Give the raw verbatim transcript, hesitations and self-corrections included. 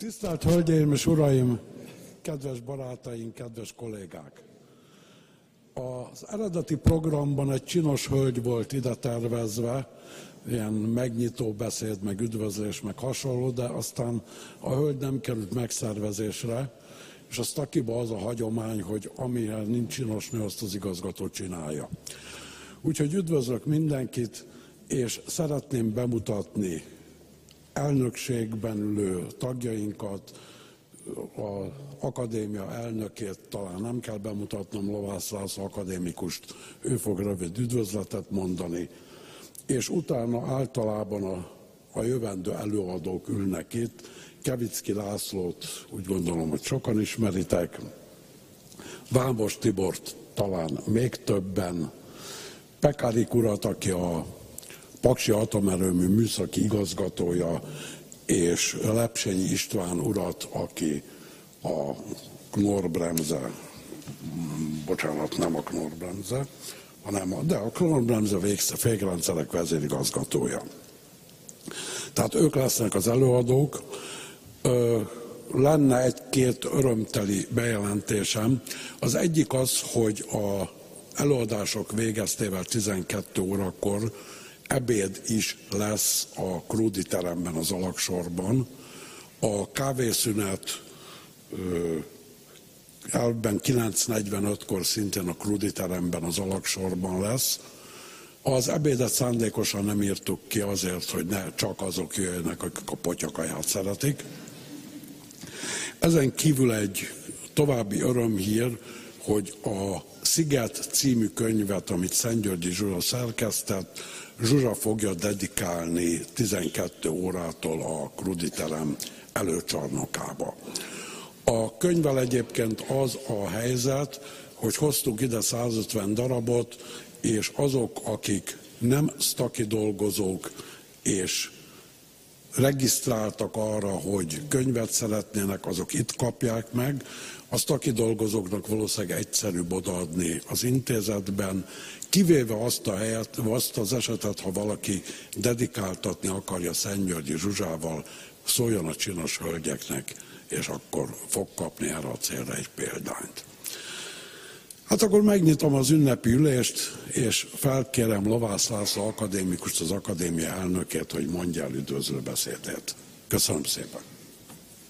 Tisztelt Hölgyeim és Uraim, kedves barátaink, kedves kollégák! Az eredeti programban egy csinos hölgy volt ide tervezve, ilyen megnyitó beszéd, meg üdvözlés, meg hasonló, de aztán a hölgy nem került megszervezésre, és a Stakiba az a hagyomány, hogy amihez nincs csinos nő, azt az igazgató csinálja. Úgyhogy üdvözlök mindenkit, és szeretném bemutatni elnökségben ülő tagjainkat, az akadémia elnökét talán nem kell bemutatnom, Lovász László akadémikust, ő fog rövid üdvözletet mondani, és utána általában a, a jövendő előadók ülnek itt. Kevicki Lászlót úgy gondolom, hogy sokan ismeritek, Vámos Tibort talán még többen, Pekárik urat, aki a Paksi Atomerőmű műszaki igazgatója, és Lepsényi István urat, aki a Knorr-Bremse, bocsánat, nem a Knorr-Bremse, hanem a, de a Knorr-Bremse fékrendszerek vezérigazgatója. Tehát ők lesznek az előadók. Ö, lenne egy-két örömteli bejelentésem. Az egyik az, hogy a előadások végeztével tizenkét órakor ebéd is lesz a Krúdi teremben, az alagsorban. A kávészünet elvben kilenc negyvenötkor szintén a Krúdi teremben, az alagsorban lesz. Az ebédet szándékosan nem írtuk ki azért, hogy ne csak azok jöjjenek, akik a potyakaját szeretik. Ezen kívül egy további örömhír, hogy a Sziget című könyvet, amit Szentgyörgyi Zsuzsa szerkesztett, Zsuzsa fogja dedikálni tizenkét órától a Krúdi terem előcsarnokába. A könyvvel egyébként az a helyzet, hogy hoztunk ide százötven darabot, és azok, akik nem sztaki dolgozók, és regisztráltak arra, hogy könyvet szeretnének, azok itt kapják meg. A sztaki dolgozóknak valószínűleg egyszerűbb odaadni az intézetben, kivéve azt a helyet, azt az esetet, ha valaki dedikáltatni akarja Szentgyörgyi Zsuzsával, szóljon a csinos hölgyeknek, és akkor fog kapni erre a célra egy példányt. Hát akkor megnyitom az ünnepi ülést, és felkérem Lovász László akadémikust, az akadémia elnökét, hogy mondja el üdvözlő beszédét. Köszönöm szépen!